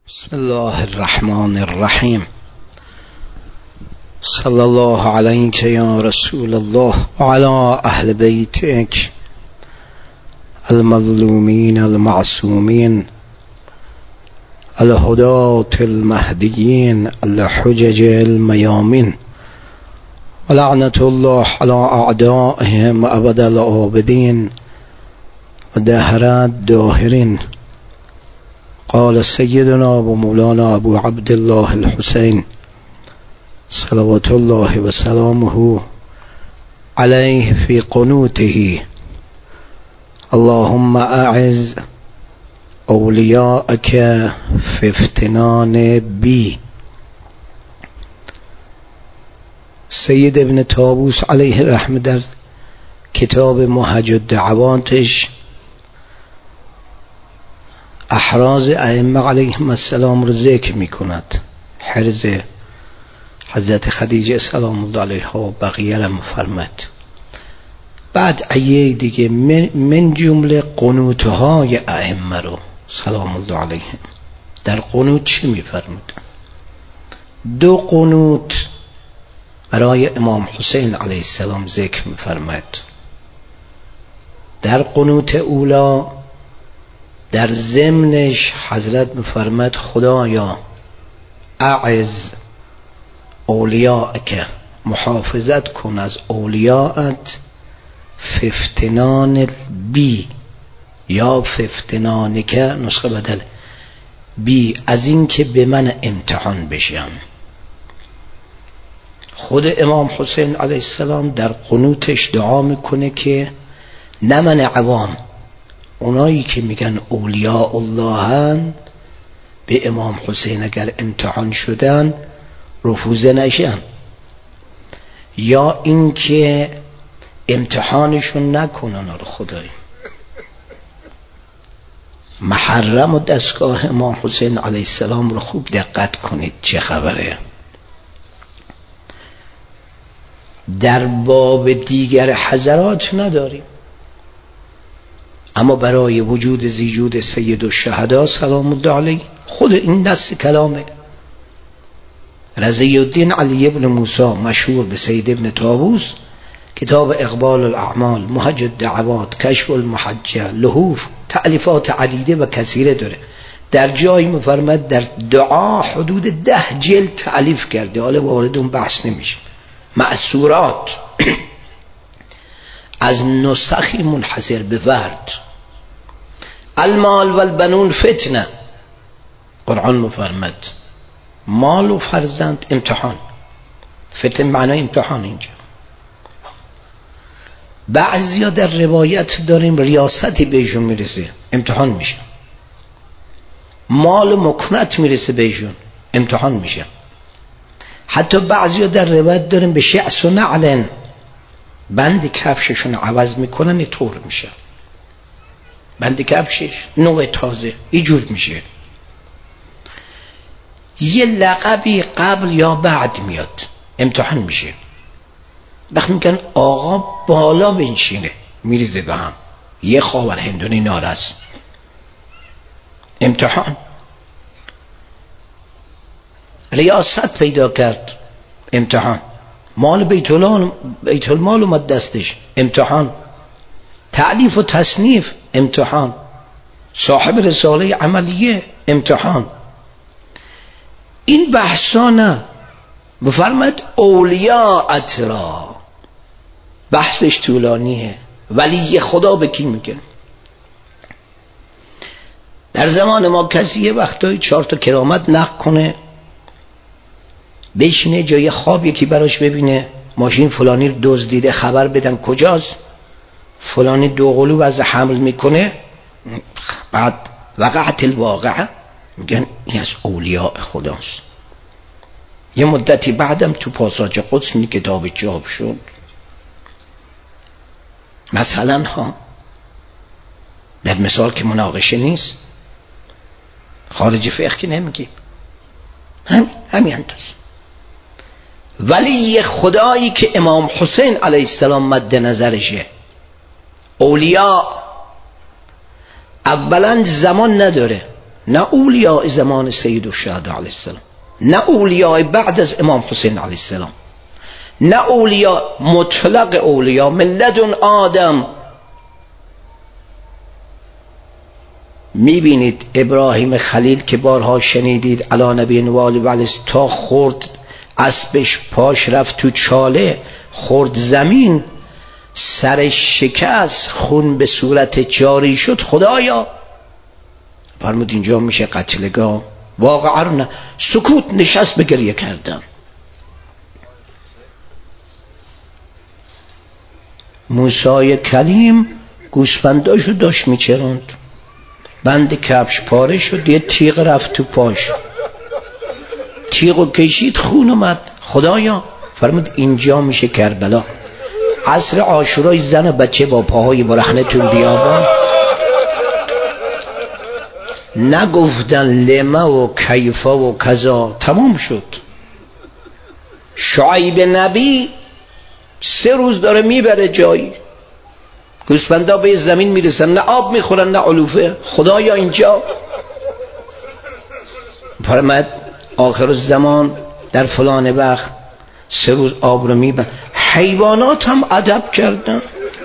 بسم الله الرحمن الرحیم. صلی الله علیک یا رسول الله و علی اهل بیتک المظلومین المعصومین الهداة المهدیین الحجج المیامین و لعنة الله علی اعدائهم ابد العابدین و دهر الداهرین. قال سيدنا ومولانا ابو عبد الله الحسين صلوات الله وسلامه عليه في قنوته: اللهم اعز اولیاءك في افتنان بي. سید ابن طاووس علیه الرحمه در کتاب محج الدعواتش احراز ائمه علیهم السلام رو ذکر می کند. حرز حضرت خدیجه سلام الله علیها و بقیه را مفرمد. بعد ایه دیگه من جمله قنوتهای ائمه رو سلام الله علیهم در قنوت چی می فرمود؟ دو قنوت برای امام حسین علیه السلام ذکر می فرمد. در قنوت اولا در ضمنش حضرت می‌فرماد خدایا اعز اولیاءک، محافظت کن از اولیاءت، ففتنان بی یا ففتنانک، نسخه بدل بی، از این که به من امتحان بشم. خود امام حسین علیه السلام در قنوتش دعا میکنه که نه من عوام، اونایی که میگن اولیاء اللهن به امام حسین اگر امتحان شدن رفوزه نشن، یا اینکه امتحانشون نکنن. رو خدای محرم و دستگاه امام حسین علیه السلام رو خوب دقت کنید چه خبره. در باب دیگر حضرات نداریم، اما برای وجود زیجود سید الشهدا سلام الله علیه خود این دست کلامه. رضی الدین علی ابن موسی مشهور به سید ابن طاووس، کتاب اقبال الاعمال، محج الدعوات، کشف المحجه، لحوف، تألیفات عدیده و کثیره داره. در جایی مفرمد در دعا حدود 10 جلد تألیف کرده، حالا وارد اون بحث نمیشه. مأثورات از نسخی منحصر به فرد. المال و البنون فتنه، قرآن مفرمد مال و فرزند امتحان. فتنه معنای امتحان. اینجا بعضیا در روایت داریم ریاستی بهشون میرسه امتحان میشه، مال و مکنت میرسه بهشون امتحان میشه. حتی بعضیا در روایت داریم به شعث و نعلن، بند کفششون عوض میکنن طور میشه، بند کفشش نوع تازه اینجور میشه. یه لقبی قبل یا بعد میاد امتحان میشه. وقتی میگن آقا بالا بنشینه میریزه به هم، یه خاور هندونی نارس امتحان. ریاست پیدا کرد امتحان. مال بیت المال اومد دستش امتحان. تألیف و تصنیف امتحان. صاحب رساله عملیه امتحان. این بحثا نه. بفرمد اولیاءت را، بحثش طولانیه. ولی خدا به کی میگه؟ در زمان ما کسی یه وقتایی 4 تا کرامت نقل کنه، بشینه جای خواب یکی براش ببینه ماشین فلانی رو دزدیده، خبر بدن کجاست، فلانی 2 قلو وضع حمل میکنه، بعد وقعت الواقعه میگن این از اولیاء خداست. یه مدتی بعدم تو پاساژ قدس می کتاب چاپ شد. مثلا ها در مثال که مناقشه نیست، خارج فقه که نمیگیم، همین انداز. ولی خدایی که امام حسین علیه السلام مد نظرشه، اولیاء اولا زمان نداره، نه اولیاء زمان سید الشهدا علیه السلام، نه اولیاء بعد از امام حسین علیه السلام، نه اولیاء مطلق اولیاء من لدن آدم. میبینید ابراهیم خلیل که بارها شنیدید علی نبی و آله و تا خورد اسبش پاش رفت تو چاله، خورد زمین، سرش شکست، خون به صورت جاری شد، خدایا فرمود اینجا میشه قتلگاه. واقعا نه، سکوت، نشست به گریه کردن. موسی کلیم گوسفنداشو داشت میچرند، بند کفش پاره شد، یه تیغ رفت تو پاش، تیغو کشید، خون اومد. خدایا فرمود اینجا میشه کربلا. عصر عاشورای زن و بچه با پاهای برهنه تو بیابان نگفتن لما و کیفا و کذا، تمام شد. شعیب نبی 3 روز داره میبره جایی، گوسفندا به زمین میرسن، نه آب میخورن نه علوفه. خدایا اینجا فرمود آخر الزمان در فلان وقت 3 روز آب رو میبره. حیوانات هم ادب کردن.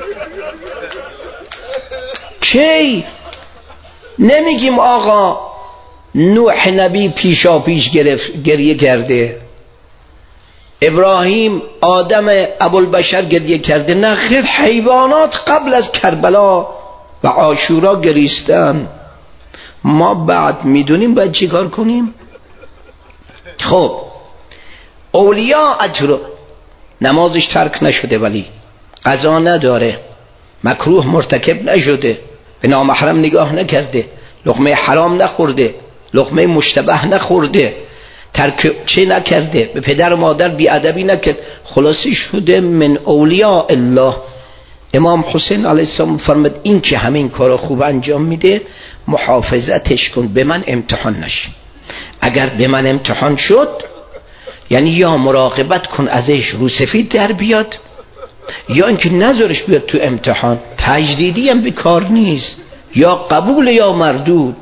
کی نمیگیم آقا نوح نبی پیشا پیش گریه کرده، ابراهیم آدم ابوالبشر گریه کرده، نه خیر، حیوانات قبل از کربلا و عاشورا گریستن. ما بعد میدونیم باید چی کار کنیم. خب اولیاء اجر، نمازش ترک نشده ولی قضا نداره، مکروه مرتکب نشده، به نامحرم نگاه نکرده، لقمه حرام نخورده، لقمه مشتبه نخورده، ترک چه نکرده، به پدر و مادر بیادبی نکرد، خلاصی شده من اولیاء الله. امام حسین علیه السلام فرمود این که همین کارا خوب انجام میده محافظتش کن، به من امتحان نشه. اگر به من امتحان شد یعنی یا مراقبت کن ازش رو سفید در بیاد، یا اینکه نذارش بیاد تو امتحان. تجدیدی هم بیکار نیست، یا قبول یا مردود.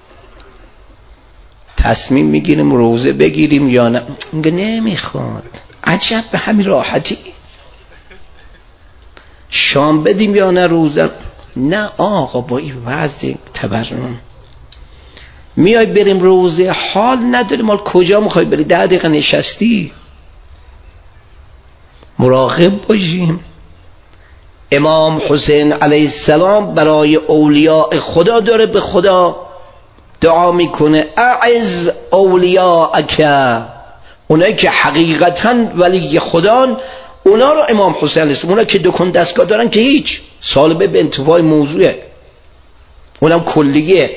تصمیم میگیریم روزه بگیریم یا نه، نمیخواد. عجب به همین راحتی. شام بدیم یا نه روزه، نه آقا با این وضع تبرم میای بریم روزه، حال نداریم. مال کجا میخوای بری؟ 10 دقیقه نشستی. مراقب باشیم. امام حسین علیه السلام برای اولیاء خدا داره به خدا دعا میکنه اعز اولیاءک، اونایی که حقیقتا ولی خدان، اونا رو امام حسین علیه السلام، اونا که دکون دستگاه دارن که هیچ، سالبه به انتفاع موضوعه، اونم کلیه.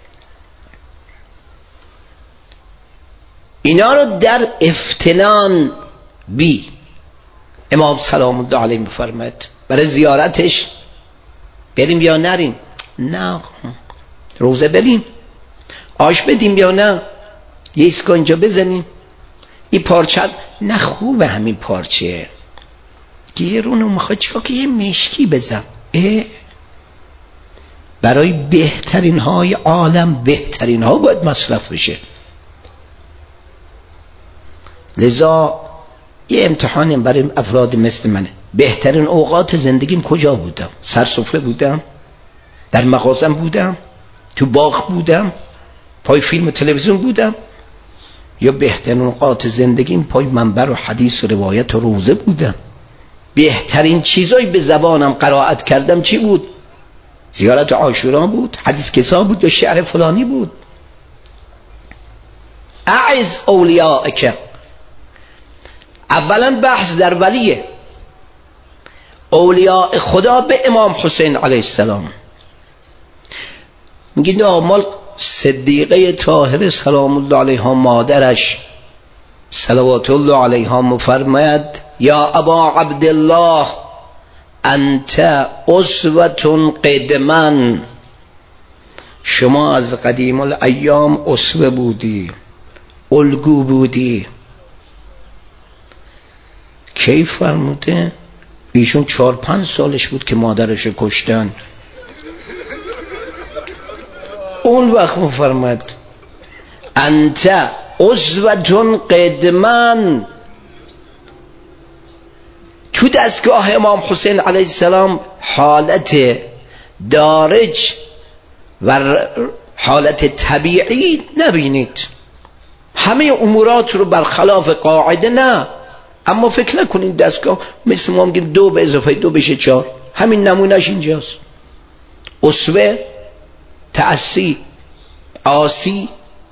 اینا رو در افتنان بی امام سلام الله علیه میفرماید برای زیارتش بریم یا نریم؟ نه. روزه بریم، آش بدیم یا نه؟ یه ایسکا اینجا بزنیم. این پارچه نه خوبه، همین پارچه گیرونو میخواد چیکار که یه مشکی بزن. برای بهترین های عالم بهترین ها باید مصرف بشه. لذا یه امتحانیم برای افراد مثل منه. بهترین اوقات زندگیم کجا بودم؟ سر سفره بودم؟ در مغازم بودم؟ تو باغ بودم؟ پای فیلم و تلویزیون بودم؟ یا بهترین اوقات زندگیم پای منبر و حدیث و روایت و روزه بودم؟ بهترین چیزایی به زبانم قرائت کردم چی بود؟ زیارت عاشورا بود؟ حدیث کسا بود؟ یا شعر فلانی بود؟ اعز اولیاءک. اولا بحث در ولیه اولیاء خدا به امام حسین علیه السلام. میگید مال صدیقه طاهره سلام الله علیها مادرش صلوات الله علیها مفرماید یا ابا عبدالله انت اسوة قدما، شما از قدیم الایام اسوه بودی، الگو بودی. کی فرموده؟ ایشون 4-5 سالش بود که مادرش کشتن. اون وقت مفرمد انت اسوة قدما. تو دستگاه امام حسین علیه السلام حالت دارج و حالت طبیعی نبینید، همه امورات رو برخلاف قاعده نه، اما فکر نکنید دستگاه مثل ما میگیم 2 به اضافه 2 بشه 4، همین نمونهش اینجاست. اسوه، تأسی، آسی،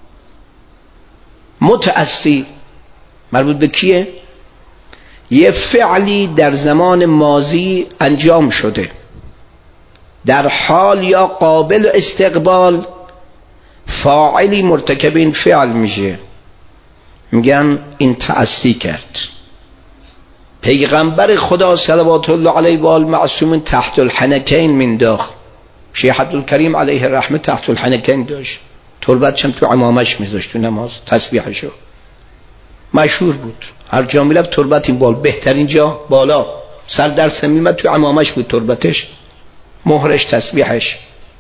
متأسی مربوط به کیه؟ یه فعلی در زمان ماضی انجام شده، در حال یا قابل استقبال فاعلی مرتکب این فعل میشه، میگن این تأسی کرد. پیغمبر خدا صلوات الله علیه و آل معصوم تحت الحنکین مینداخت. شیخ عبدالکریم علیه الرحمه تحت الحنکین داشت، تربتشم تو عمامش میذاشت تو نماز تسبیحشو، مشهور بود. هر جا میرفت تربت این بال، بهترین جا بالا، سر در صمیمت تو عمامش بود تربتش، مهرش تسبیحش.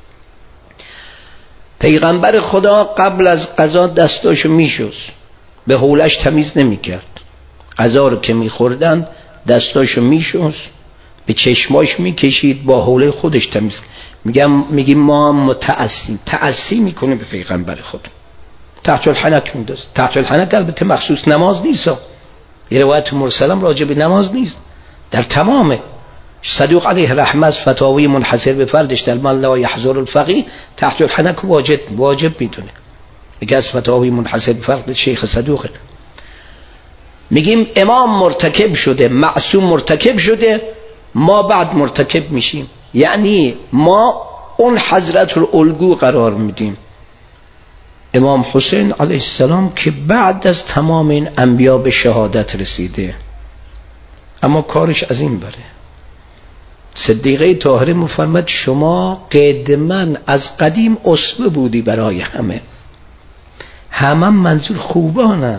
پیغمبر خدا قبل از غذا دستاشو میشست، به حولش تمیز نمیکرد. غذا رو که میخوردن دستاشو میشست، به چشماش میکشید، با حوله خودش تمیز. میگیم ما متأسی، تأسی میکنه به پیغمبر خدا. تحت الحنک میندازه. تحت الحنک البته مخصوص نماز نیست، یه روایت مرسلم راجع به نماز نیست، در تمامه. صدوق علیه الرحمه از فتاوی منحصر به فردش در من لا یحضر الفقیه تحت الحنک واجب میدونه. یکی از فتاوی منحصر به فرد شیخ صدوقه. میگیم امام مرتکب شده، معصوم مرتکب شده، ما بعد مرتکب میشیم، یعنی ما اون حضرت رو الگو قرار میدیم. امام حسین علیه السلام که بعد از تمام این انبیا به شهادت رسیده، اما کارش از این بره. صدیقه طاهره مفرمد شما قدما از قدیم اسوه بودی برای همه منظور خوبانم.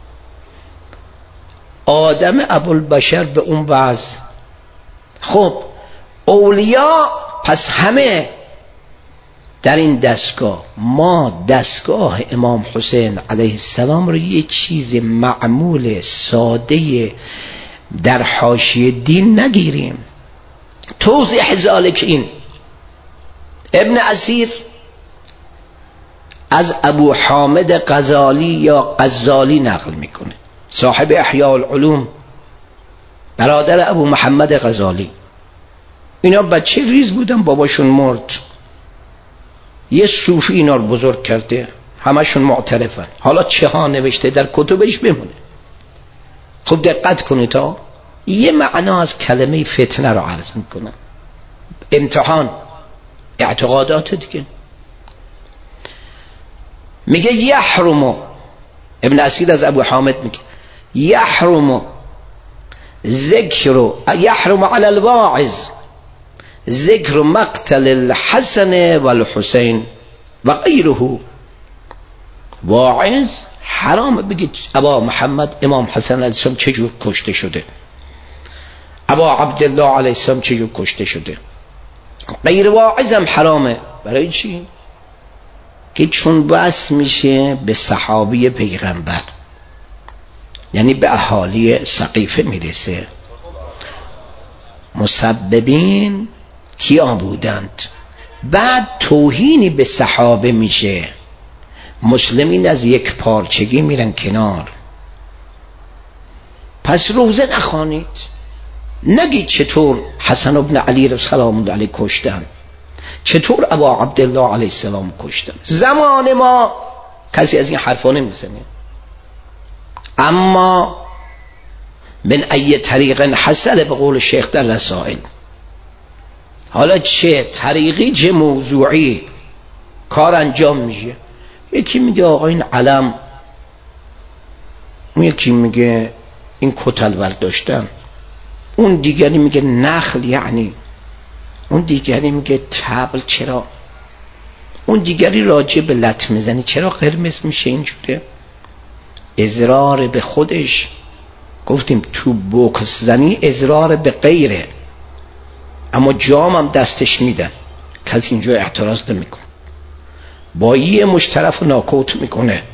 آدم ابوالبشر به اون وضع. خب اولیا پس همه در این دستگاه، ما دستگاه امام حسین علیه السلام رو یه چیز معمول ساده در حاشیه دین نگیریم. توضیح ذالک این ابن اسیر از ابو حامد غزالی یا غزالی نقل میکنه، صاحب احیاء العلوم، برادر ابو محمد غزالی. اینا بچه ریز بودن، باباشون مرد، یه صوفی اینا رو بزرگ کرده، همشون معترفن. حالا چه ها نوشته در کتبش بمونه. خب دقت کنید تا یه معنا از کلمه فتنه رو عرض میکنم، امتحان اعتقادات دیگه. میگه یحرم، ابن اسید از ابو حامد میگه یحرم یحرم علی الواعظ ذکر مقتل الحسن والحسین و غیره. واعظ حرام بگید ابا محمد امام حسن علیه السلام چجور کشته شده، ابا عبدالله علیه السلام چجور کشته شده. غیر واعظ هم حرامه. برای چی؟ که چون بس میشه به صحابی پیغمبر، یعنی به اهالی سقیفه میرسه. مسببین کیا بودند؟ بعد توهینی به صحابه میشه، مسلمین از یک پارچگی میرن کنار. پس روزه نخوانید، نگید چطور حسن ابن علی رو سلام الله علیه کشتن، چطور ابا عبدالله علیه السلام کشتن. زمان ما کسی از این حرفا نمیزنه. اما من ای طریق حصل به قول شیخ در رسائل، حالا چه طریقی چه موضوعی کار انجام میشه. یکی میگه آقا این علم، اون یکی میگه این کتل برداشتن، اون دیگری میگه نخل، یعنی اون دیگری میگه طبل، چرا اون دیگری راجع به لط میزنی، چرا قرمز میشه اینجوره. اضرار به خودش، گفتیم تو بوکس زنی اضرار به غیره، اما جام هم دستش میدن، کسی اینجا اعتراض نمیکن. با یه مشترف و ناکوت میکنه،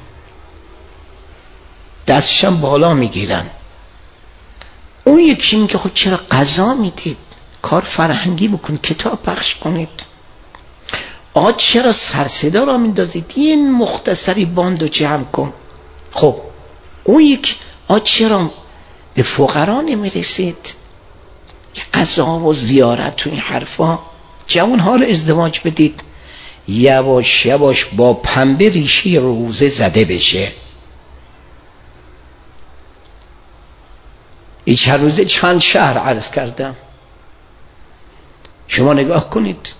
دستشم بالا میگیرن. اون یکی میگه خب چرا قضا میدید، کار فرهنگی بکن، کتاب پخش کنید. آقا چرا سرصدا را میندازید، این مختصری باندو جمع کن. خب اون یک چرا به فقرا نمیرسید، قضا و زیارت تو این حرفا. جوان ها رو ازدواج بدید، یواش یواش با پنبه ریشه روزه زده بشه. این چند روزه چند شهر عرض کردم، شما نگاه کنید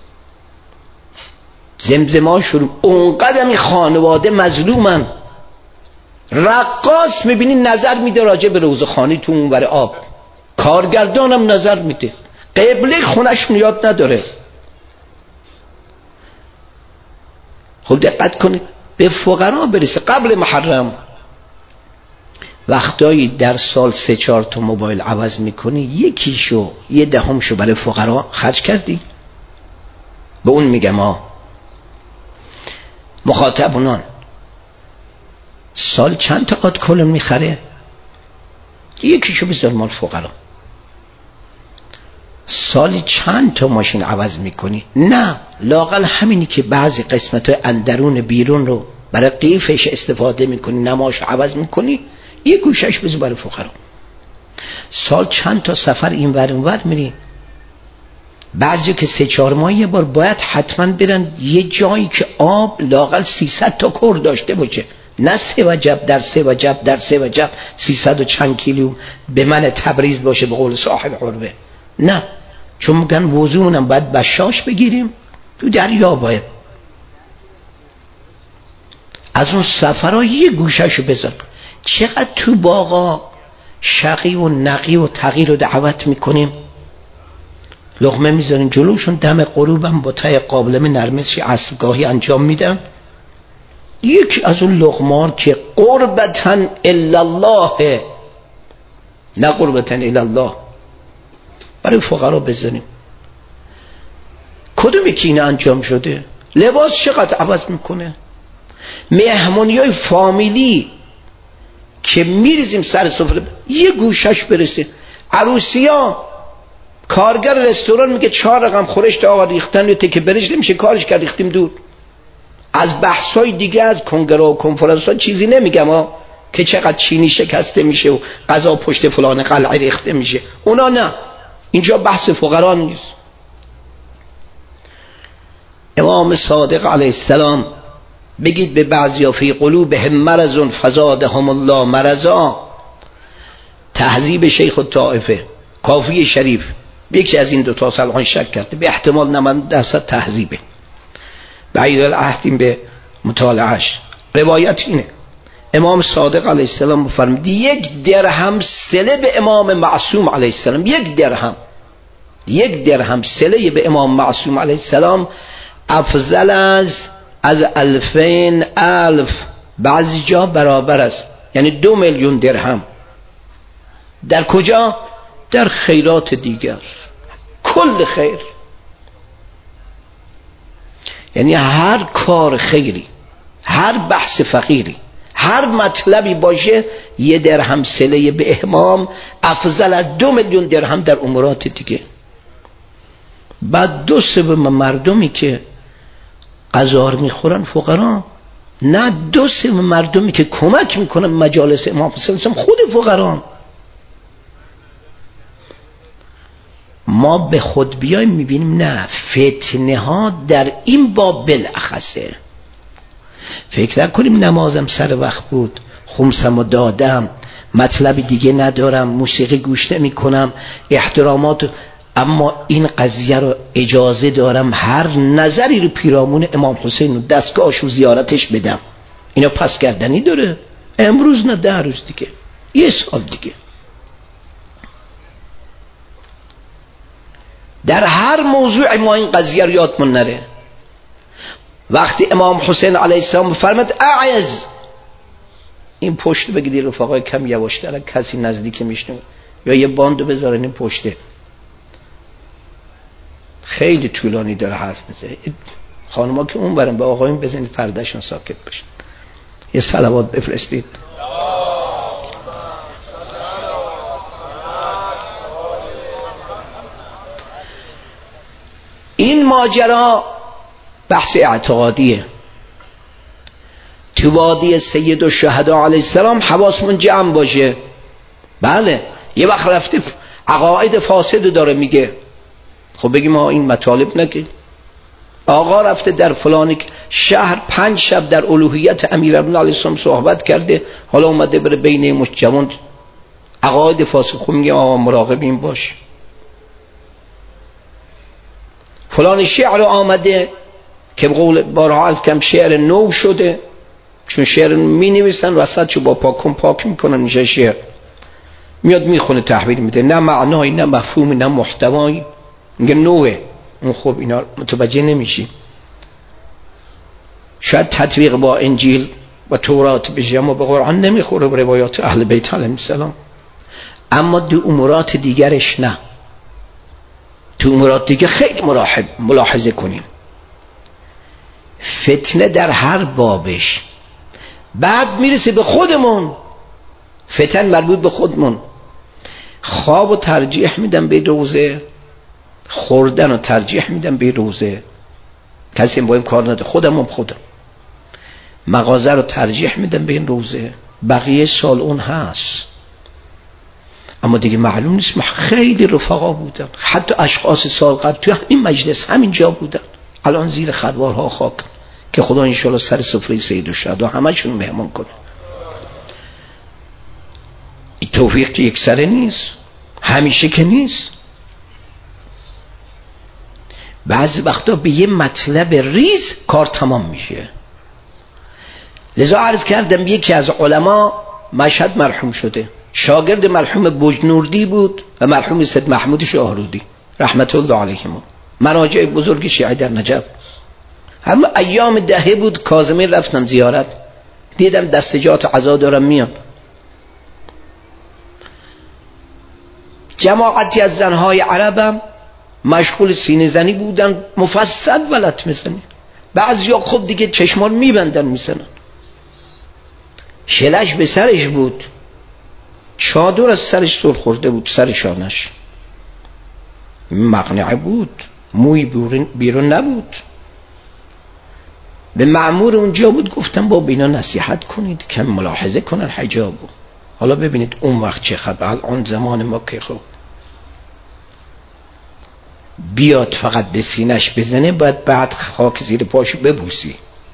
زمزما شروع. اونقدر این خانواده مظلومن، رقاص میبینی نظر میده راجع به روزه خانی تو اونور آب، کارگردانم نظر میده، قبله خونشون یاد نداره. خب دقت کنید به فقرا برسه. قبل محرم وقتایی در سال 3-4 تا موبایل عوض میکنی، یکیشو 1/10 برای فقرا خرج کردی. به اون میگم مخاطبونان سال چند تا قاد کلون میخره، یکیشو بذار مال فقرا. سال چند تا ماشین عوض میکنی؟ نه، لااقل همینی که بعضی قسمت های اندرون بیرون رو برای قیفش استفاده میکنی، نماش عوض میکنی، یه گوشش بذار برای فقرا. سال چند تا سفر این ور اون ور میری؟ بعضی که 3-4 ماه یه بار باید حتما برن یه جایی که آب لااقل 300 تا کور داشته باشه، نه 3 وجب در 3 وجب در 3 وجب 300 و چند کیلو به من تبریز باشه به قول صاحب عربه. نه، چون میگن وضومونم باید بشاش بگیریم، تو دریا باید. از اون سفرها یه گوشهشو بذار. چقدر تو باغا شقی و نقی و تغییر رو دعوت میکنیم، لقمه میذاریم جلوشون، دم غروبم با تای قابلمه نرمسش عصرگاهی انجام میدم. یکی از اون لقمار که قربتن الالله، نه قربتن الالله، برای فقرا بزنیم. کدومی که این انجام شده؟ لباس چقدر عوض میکنه، مهمونی های فامیلی که میریزیم سر سفره یه گوشش برسه. عروسی ها کارگر رستوران میگه 4 رقم خورشت آقا ریختن، که برش نمیشه کارش کرد، ریختیم دور. از بحثای دیگه از کنگره و کنفرانس ها چیزی نمیگم که چقدر چینی شکسته میشه و غذا پشت فلان قلعه ریخته میشه، اونا نه، اینجا بحث فقرا نیست. امام صادق علیه السلام بگید به بعضیا فی قلوبهم مرض فزادهم الله مرضا. تهذیب شیخ الطائفه، کافی شریف، یکی از این 2 تا صلاحان شک کرده، به احتمال 90% تهذیبه، بعید العهد به مطالعهش. روایت اینه امام صادق علیه السلام فرمود 1 درهم صله به امام معصوم علیه السلام، 1 درهم صله به امام معصوم علیه السلام افضل از 2000 بعضی جا برابر است، یعنی 2 میلیون درهم. در کجا؟ در خیرات دیگر، کل خیر. یعنی هر کار خیری، هر بحث فقیری، هر مطلبی باشه 1 درهم صله به امام افضل از 2 میلیون درهم در امورات دیگه. بعد 2/3 مردمی که غذا میخورن فقرا، نه 2/3 مردمی که کمک میکنن مجالس امام حسین خود فقرا. ما به خود بیایم میبینیم نه، فتنه ها در این باب بالاخصه. فکر نکنیم نمازم سر وقت بود، خمسمو دادم، مطلب دیگه ندارم، موسیقی گوش نمی کنم، احترامات، اما این قضیه رو اجازه دارم هر نظری رو پیرامون امام حسین و دستگاهش و زیارتش بدم. اینا پس کردنی داره؟ امروز نه، 10 روز دیگه، 1 سال دیگه. در هر موضوع ما این قضیه رو یادمون نره. وقتی امام حسین علیه السلام فرمود اعز، این پشت بگیری رفقای کم یواشتر، کسی نزدیک میشنه، یا یه باندو بذارن این پشته، خیلی طولانی داره حرف میزنه. خانم‌ها که اون برن به آقایون بزنید پردهشون ساکت باشن. یه صلوات بفرستید. این ماجرا بحث اعتقادیه. تو وادی سید الشهدا علیه السلام حواسمون جمع باشه. بله یه وقت رفته عقاید فاسد داره میگه، خب بگیم ما این مطالب نگیم. آقا رفته در فلان شهر 5 شب در الوهیت امیرالمومنین علیه السلام صحبت کرده، حالا اومده بره بین مش جوان عقاید فاسد، خب میگه آقا مراقب این باش. فلان شعر آمده که به قول بارها از کم شعر نو شده، چون شعر می نویسن وسط چو با پاک میکنن میشه شعر، میاد میخونه تحویل میده، نه معنایی نه مفهومی نه محتوایی، میگه نوه. اون خب اینا متوجه نمیشی. شاید تطبیق با انجیل و تورات بشه اما به قرآن نمیخوره، به روایات اهل بیت علیهم السلام. اما دو امورات دیگرش نه. تو امورات دیگه خیلی ملاحظه کنیم. فتنه در هر بابش. بعد میرسه به خودمون، فتن مربوط به خودمون. خواب و ترجیح میدم به روزه، خوردن و ترجیح میدم به روزه، کسی با این کار نداره، خودم مغازه رو ترجیح میدم به این روزه، بقیه سال اون هست. اما دیگه معلوم نیست. خیلی رفقا بودن، حتی اشخاص سال قبل تو همین مجلس همینجا بودن، الان زیر خروارها خاک، که خدا انشالله سر سفره سید الشهدا همشون مهمان کنه. این توفیق که یک سره نیست، همیشه که نیست. بعضی وقتا به یه مطلب ریز کار تمام میشه. لذا عرض کردم یکی از علما مشهد مرحوم شده، شاگرد مرحوم بجنوردی بود و مرحوم سید محمود شاهرودی رحمت الله علیهم، مراجع بزرگ شیعه در نجف. همه ایام دهه بود، کاظمین رفتم زیارت، دیدم دستجات عزا دارم میان. جماعتی از زنهای عربم مشغول سینه زنی بودن، مفصل ولت میزنی. بعضیا خب دیگه چشمان میبندن میزنن. شلش به سرش بود، چادر از سرش سر خورده بود، سر شانش مقنعه بود، موی بیرون نبود. به مأمور اونجا بود، گفتم با بینا نصیحت کنید کم ملاحظه کنن حجابو. حالا ببینید اون وقت چه خبر، اون زمان ما که خب بیاد فقط به سینش بزنه، باید بعد خاک زیر پاشو ببوسی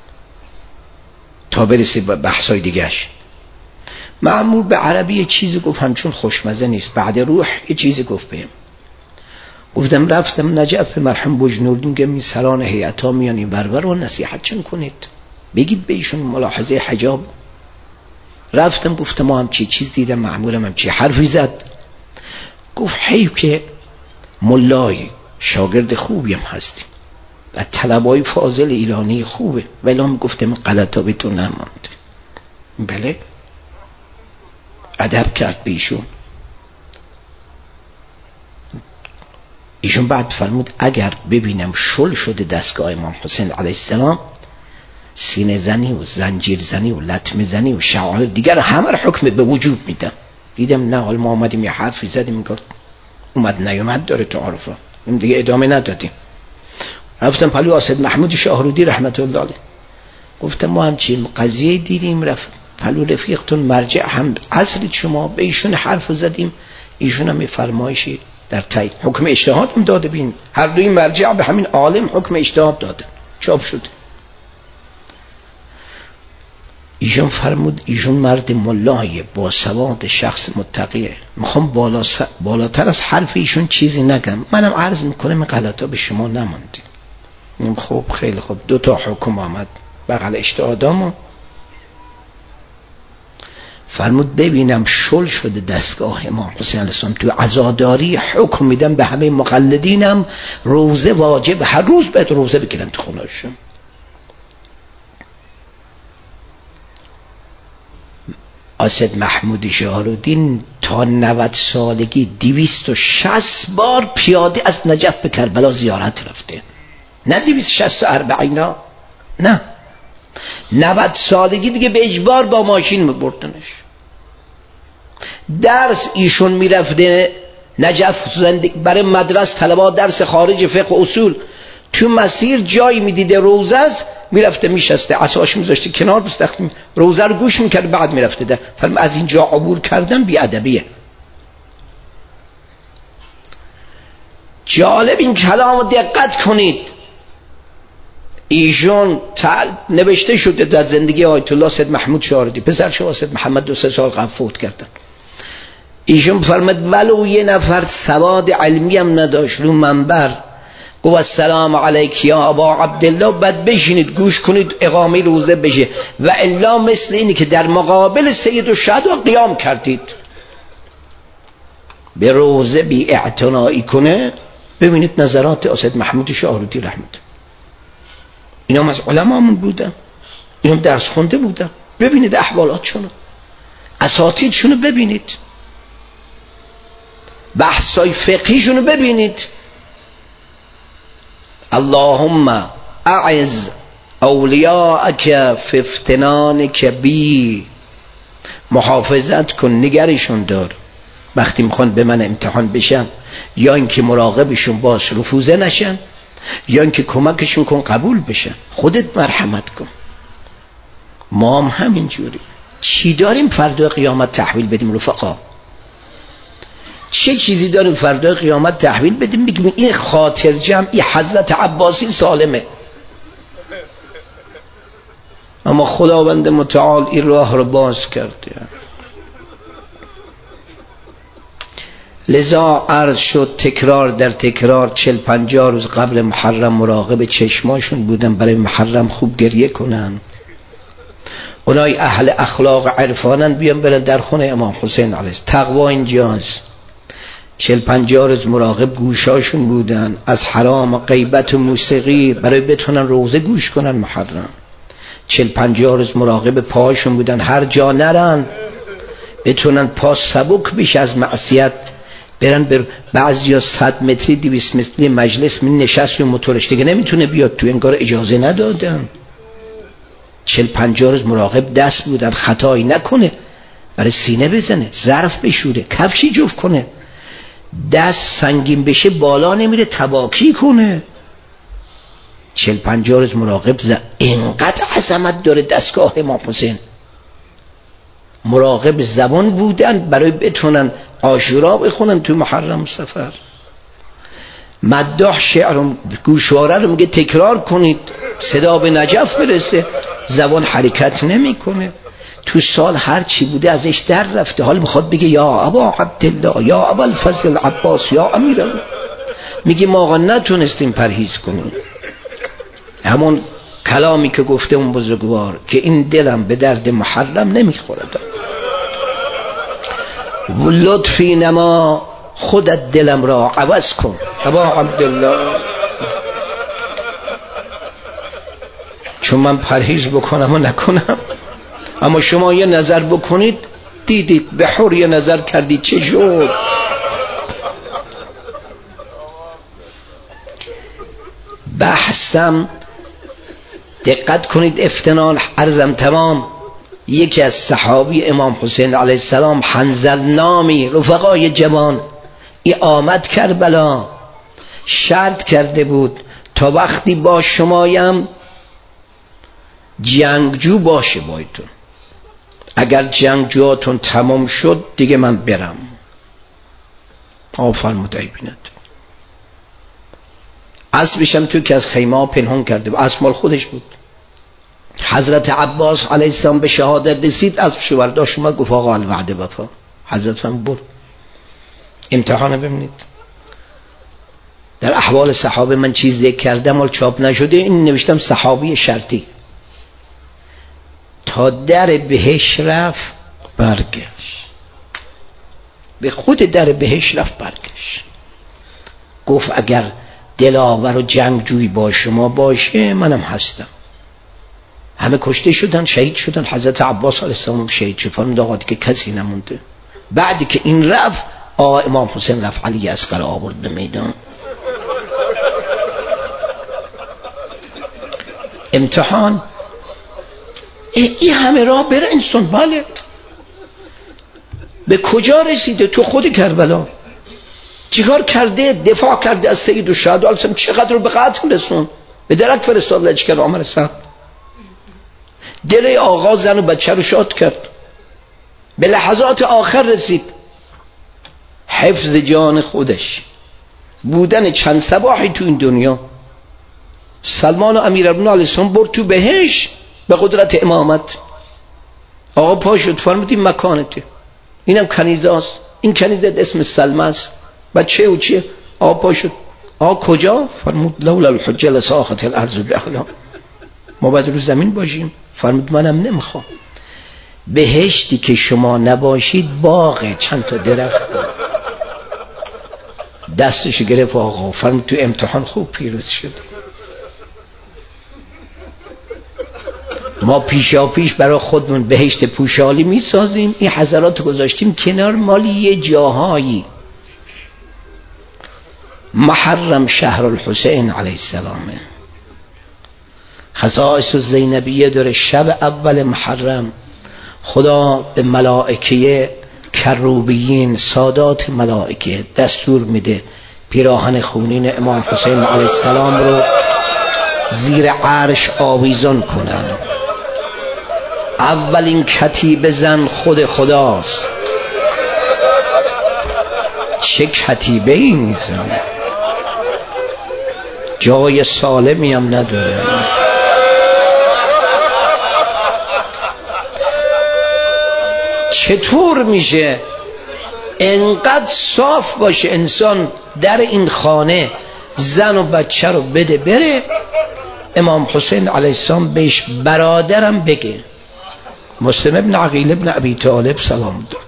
تا برسی به بحثای دیگهش. مأمور به عربی یه چیزی گفت همچون خوشمزه نیست، بعد روح یه چیزی گفت بهم. گفتم رفتم نجف مرحوم بجنوردی، میگم این سران هیئتا میان این بربر و نصیحت چون کنید، بگید به ایشون ملاحظه حجاب. رفتم گفتم ما هم چیز دیدم، مأمورم هم چی حرفی زد. گفت حیف که ملای شاگرد خوبی هم هستی و طلبای فاضل ایرانی خوبه، ولی هم گفتم غلطا به تو نماند. بله ادب کرد به ایشون بعد فرمود اگر ببینم شل شده دستگاه امام حسین علیه السلام، سینه زنی و زنجیر زنی و لطمه زنی و شعائر دیگر همه را حکم به وجوب میدم. دیدم نه، حال ما آمدیم یه حرفی زدیم، گفت اومد نیومد داره تعارفه، این دیگه ادامه ندادیم. رفتم پلو سید محمود شاهرودی رحمت الله علیه، گفتم ما همچین قضیه دیدیم، رفت پلو رفیقتون مرجع هم اصلی شما، به ایشون حرف زدیم، ایشون هم فرمایشی در تایید حکم اجتهاد هم داده. بین هر دوی مرجع به همین عالم حکم اجتهاد داده، چاپ شده. ایشون فرمود ایشون مرد ملای با سواد، شخص متقیه، میخوام بالاتر از حرف ایشون چیزی نگم، منم عرض میکنم این غلطا به شما نماندی. خب خیلی خوب، 2 حکم آمد بغل اجتهادامو. فرمود ببینم شل شده دستگاه امام حسین علیه السلام تو عزاداری، حکم میدم به همه مقلدینم روزه واجب، هر روز باید روزه بگیرن تو خونه‌شون. سید محمود شاهرودی تا 90 سالگی 260 بار پیاده از نجف به کربلا زیارت رفته. نه 264 اینا، نه 90 سالگی دیگه به اجبار با ماشین میبردنش. درس ایشون میرفته نجف برای مدرسه طلبا درس خارج فقه و اصول، تو مسیر جایی میدیده روزه است میرفته میشسته عصاش میذاشته کنار بستخدم روزه رو گوش میکرد بعد میرفته در. فرم از اینجا عبور کردن بیادبیه. جالب این کلام رو دقت کنید. ایشون نوشته شده در زندگی آیت الله سید محمود شاردی، پسر شاه سید محمد 2-3 سال قبل فوت کردن. ایشون فرمود ولو یه نفر سواد علمی هم نداشت رو منبر گفت السلام علیک یا ابا عبدالله، بعد بشینید گوش کنید اقامه روزه بشه، و الا مثل اینی که در مقابل سید الشهدا قیام کردید به روزه بی اعتنایی کنه. ببینید نظرات سید محمود شاهرودی رحمت، اینا هم از علمامون بودن، اینا هم درس خونده بودن. ببینید احوالاتشونو، اساتیدشونو ببینید، بحثای فقهیشونو ببینید. اللهم اعز اولیاءک فی افتنانک بی، محافظت کن نگرشون دار وقتی میخوان به من امتحان بشن، یا اینکه مراقبشون باش رفوزه نشن، یا اینکه کمکشون کن قبول بشن. خودت مرحمت کن. ما هم همینجوری. چی داریم فردا قیامت تحویل بدیم رفقا؟ چه چیزی داریم فردا قیامت تحویل بدیم بگیم این خاطر جمعی حضرت عباسی سالمه؟ اما خداوند متعال این راه رو باز کرده. لذا عرض شد تکرار در تکرار 40-50 روز قبل محرم مراقب چشماشون بودن برای محرم خوب گریه کنن. اونای اهل اخلاق عرفانن بیان برن در خونه امام حسین علیه السلام. تقوا اینجاست. 40-50 روز مراقب گوشاشون بودن از حرام و غیبت و موسیقی برای بتونن روزه گوش کنن محرم. 40-50 روز مراقب پاهاشون بودن هر جا نرن بتونن پا سبک بشه از معصیت، برن بر بعضیا 100 متری 200 متری مجلس می نشست و موتورش دیگه نمیتونه بیاد تو، انگار اجازه ندادن. 40-50 روز مراقب دست بودن خطایی نکنه، برای سینه بزنه، ظرف بشوره، کفشی جفت کنه، دست سنگین بشه بالا نمیره تباکی کنه. 40-50 روز مراقب اینقدر عظمت داره دستگاه امام حسین. مراقب زبان بودن برای بتونن عاشورا بخونن تو محرم سفر. مداح شعر گوشواره رو میگه تکرار کنید صدا به نجف برسه، زبان حرکت نمیکنه. تو سال هر چی بوده ازش در رفته، حال میخواد بگه یا ابا عبدالله یا ابا الفضل عباس یا امیر، میگه ما آقا نتونستیم پرهیز کنیم. همون کلامی که گفته اون بزرگوار که این دلم به درد محرم نمیخوره، لطفی نما خودت دلم را عوض کن ابا عبدالله. چون من پرهیز بکنم و نکنم، اما شما یه نظر بکنید دیدید به حر یه نظر کردید چه شد. بحثم دقت کنید افتنان عرضم تمام. یکی از صحابی امام حسین علیه السلام حنظل نامی رفقای جوان ای آمد کربلا، شرط کرده بود تا وقتی با شمایم جنگجو باشه بایتون، اگر جنگجواتون تمام شد دیگه من برم. فرموده بیند اسبشم تو که از خیمه ها پنهان کرده بود، اسب مال خودش بود. حضرت عباس علیه السلام به شهادت رسید، اسبشو برداشت اومد گفت آقا الوعده وفا. حضرت فرمود برو. امتحان ببینید. در احوال صحابه من چیز ذکر کردم ولی چاپ نشده، این نوشتم صحابی شرطی. تا در بهش رفت برگشت، به خود در بهش رفت برگشت، گفت اگر دلاور و جنگجوی با شما باشه منم هستم. همه کشته شدن، شهید شدن. حضرت عباس علیه السلام شهید شد. فرمود آقا دیگه کسی نمونده. بعدی که این رفت امام حسین رفت علی اصغر آورد به میدان. امتحان. این همه راه بره انسان. بله به کجا رسیده؟ تو خود کربلا چیکار کرده؟ دفاع کرده از سید الشهدا، چقدر رو به قتل رسون، به درک فرستاد لشکر عمر سعد. دل آقا زن و بچه رو شاد کرد، به لحظات آخر رسید. حفظ جان خودش، بودن چند صباحی تو این دنیا. سلمان و امیرالمومنین علیه السلام برد تو بهش به قدرت امامت. آقا پا شد فرمود این مکانته، اینم کنیزه است، این کنیزه اسم سلمه است. بچه او چیه؟ آقا پا شد. آقا کجا؟ فرمود لولا الحجه لساخت الارض باهلها، ما باید رو زمین باشیم. فرمود منم نمیخوام. بهشتی که شما نباشید باغه، چند تا درخت داره. دستش گرفت آقا، فرمود تو امتحان خوب پیروز شدی. ما پیشا پیش برای خودمون بهشت پوشالی میسازیم، این حضرات گذاشتیم کنار، مالی یه جاهایی. محرم شهر الحسین علیه السلامه، خصائص زینبیه داره. شب اول محرم خدا به ملائکه کروبیین، سادات ملائکه، دستور میده پیراهن خونین امام حسین علیه السلام رو زیر عرش آویزان کنن. اولین کتیبه زن خود خداست. چه کتیبه ای میزن، جای سالمی هم نداره. چطور میشه انقدر صاف باشه انسان در این خانه، زن و بچه رو بده بره، امام حسین علیه السلام بهش برادرم بگه. مسلم ابن عقیل ابن ابی طالب سلام داره،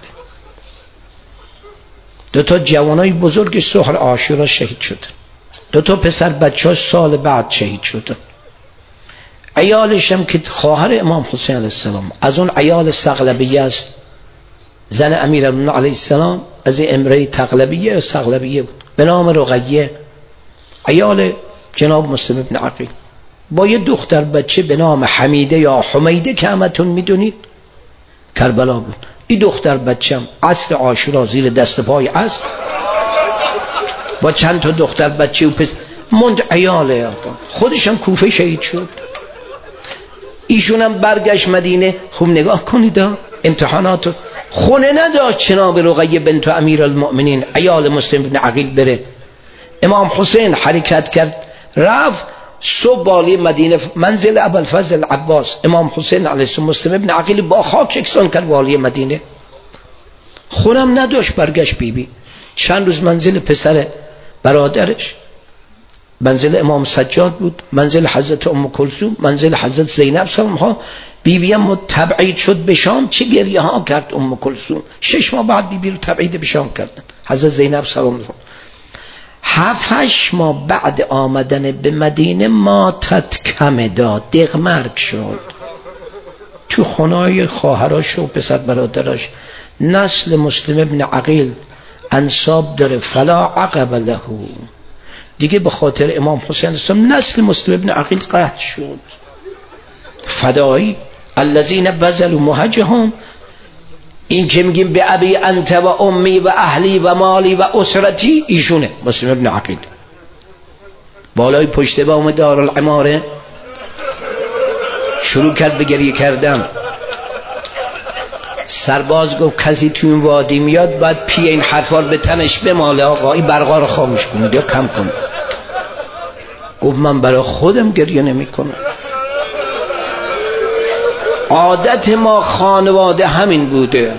دو تا جوانای بزرگ سحر عاشورا شهید شدن، دو تا پسر بچه ها سال بعد شهید شدن. عیالش هم که خواهر امام حسین علیه السلام از اون عیال ثقلبیه است، زن امیرالمومنین علیه السلام از امره ثقلبیه بود به نام رقیه، عیال جناب مسلم ابن عقیل، با یه دختر بچه به نام حمیده یا حمیده که همتون میدونید کربلا بود. این دختر بچم عصر عاشورا زیر دست پای است با چند تا دختر بچه و پس مند عیاله. خودش هم کوفه شهید شد، ایشون هم برگشت مدینه. خوب نگاه کنید امتحانات. خونه نداشت جناب رقیه بنت امیرالمؤمنین عیال مسلم ابن عقیل بره. امام حسین حرکت کرد رفت صبح بالی مدینه منزل ابوالفضل عباس. امام حسین علیه السلام مسلم ابن عقیل با خاک یکسان کرد والی مدینه. خونم نداشت برگشت بیبی. چند روز منزل پسر برادرش، منزل امام سجاد بود، منزل حضرت ام کلثوم، منزل حضرت زینب سلام ها. بیبی هم تبعید شد به شام. چه گریه ها کرد ام کلثوم. 6 ماه بعد بیبی رو تبعید به شام کردن. حضرت زینب سلام الله 7-8 ماه بعد آمدن به مدینه ماتت کم داد، دغمرگ شد تو خونای خواهراش و پسر برادراش. نسل مسلم ابن عقیل انساب داره، فلا عقب له. دیگه به خاطر امام حسین السلام نسل مسلم ابن عقیل قطع شد. فدایی الذین بذلوا مهجهم، این که میگیم به ابی انت و امی و اهلی و مالی و اسرتی، ایشونه مسلم ابن عقیل. بالای پشت بام دارالعماره شروع کرد به گریه کردن. سرباز گفت کسی تو این وادی میاد باید پی این حرفا به تنش بماله، آقا این برقا رو خاموش کنید یا کم کنید. گفت من برای خودم گریه نمی کنم، عادت ما خانواده همین بوده،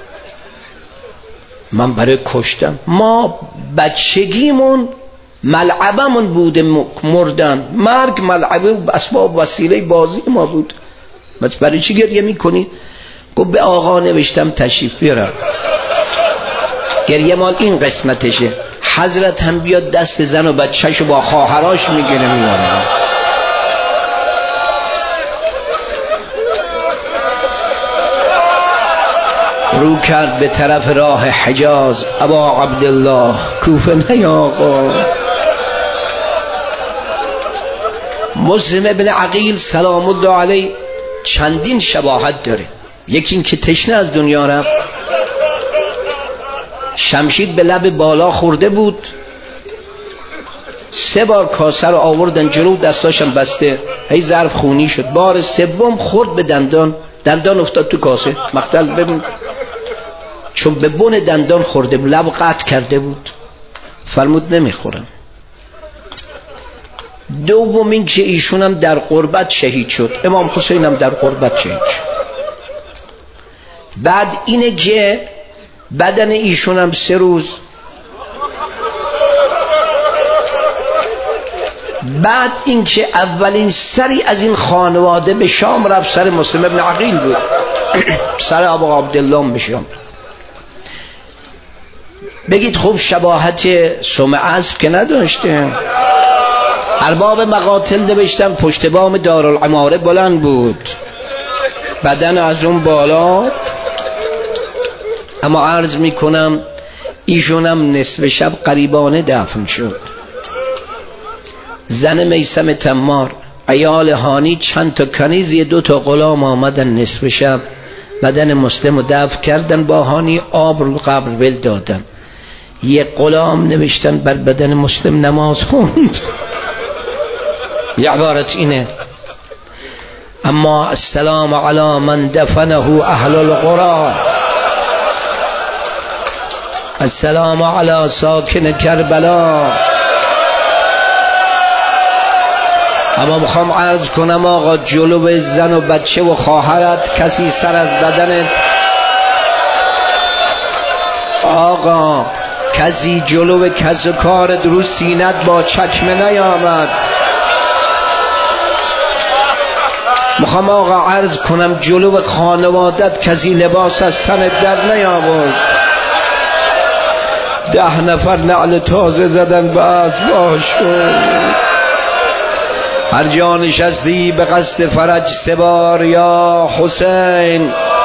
من برای کشتم. ما بچگیمون ملعبمون بوده مردن، مرگ ملعبه اسباب وسیله بازی ما بود. برای چی گریه میکنی؟ گفت به آقا نوشتم تشریف بیارم. گریه مال این قسمتشه. حضرت هم بیاد دست زن و بچه‌شو با خواهراش میگیره میاره. رو کرد به طرف راه حجاز. ابا عبدالله کوفه نه آقا. مسلم ابن عقیل سلام الله علیه چندین شباهت داره. یکی این که تشنه از دنیا رفت، شمشیر به لب بالا خورده بود، 3 بار کاسه رو آوردن جلو، دستاشم بسته، هی ظرف خونی شد. بار سوم خورد به دندان افتاد تو کاسه. مقتل ببین، چون به بن دندان خورده بود، لب قطع کرده بود، فرمود نمیخورم. دوم این که ایشونم در غربت شهید شد، امام حسین هم در غربت شهید شد. بعد اینه که بدن ایشونم 3 روز، بعد این که اولین سری از این خانواده به شام رفت، سر مسلم ابن عقیل بود، سر ابو عبدالله به شام. بگید خوب شباهت سم اسب که نداشته. ارباب مقاتل نوشتن پشت بام دارالعماره بلند بود، بدن از اون بالا. اما عرض میکنم ایشونم نصف شب قریبانه دفن شد. زن میثم تمار، عیال هانی، چند تا کنیز، 2 تا غلام آمدن نصف شب، بدن مسلم رو دفن کردن، با هانی آب رو قبر ول دادن. یه غلام نوشتن بر بدن مسلم نماز خوند. یه عبارت اینه: اما السلام علی من دفنه اهل القرى، السلام علی ساکن کربلا. اما میخوام عرض کنم آقا، جلو زن و بچه و خواهرت کسی سر از بدنت، آقا کسی جلو کس و کارت رو سینت با چکمه نیامد. میخوام آقا عرض کنم جلو خانوادت کسی لباس از تنت در نیاورد. 10 نفر نعل تازه زدن به اسباشون. هر جا نشستی به قصد فرج 3 بار یا حسین